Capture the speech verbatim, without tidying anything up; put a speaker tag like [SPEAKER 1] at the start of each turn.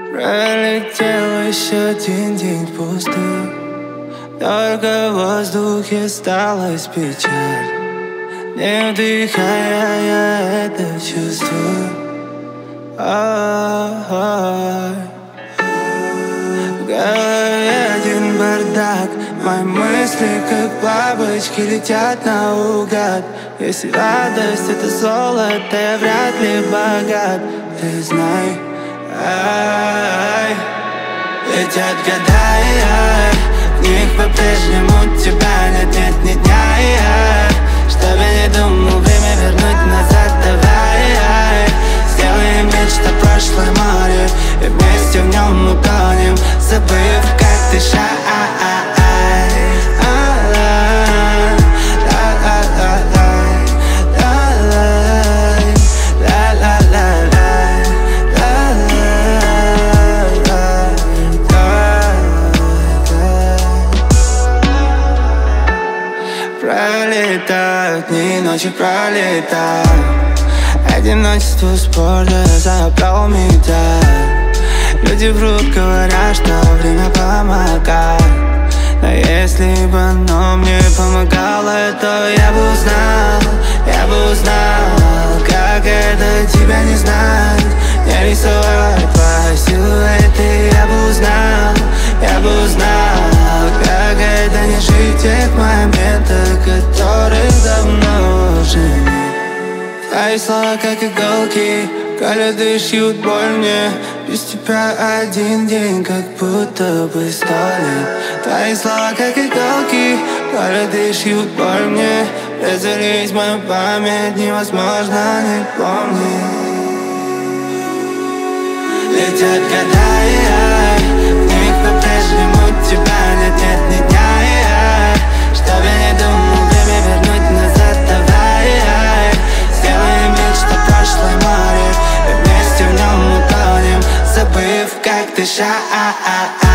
[SPEAKER 1] Пролетел еще один день впустую, только в воздухе осталась печаль. Не вдыхая, я это чувствую. Ой. В голове один бардак, мои мысли как бабочки летят наугад. Если радость это золото, я вряд ли богат. Ты знай, ай, летят года, и ай, в них по-прежнему тебя нет, нет ни дня, и ай, чтоб я не думал время вернуть назад, давай, ай, сделаем нечто прошлое море, и вместе в нем утонем, забыв, как дышать. Пролетают дни, ночи пролетают. Одиночество с поля забрал медаль. Люди врут, говорят, что время помогает. Но если бы оно мне помогало, то я бы узнал, я бы узнал, как это тебя не знать, не рисовать по силуэты. Я бы узнал, я бы узнал, как это не жить тех моментах, которых давно уже нет. Твои слова как иголки, колят и шьют боль мне. Без тебя один день, как будто бы сто лет. Твои слова как иголки, колят и шьют боль мне. Разорись мою память, невозможно не помнить. Летят года, и ай, в них по-прежнему тебя нет, нет ни дня, и ай, чтоб я не думал время вернуть назад, давай, ай, сделаем нечто прошлое море, и вместе в нем утонем, забыв, как дышать.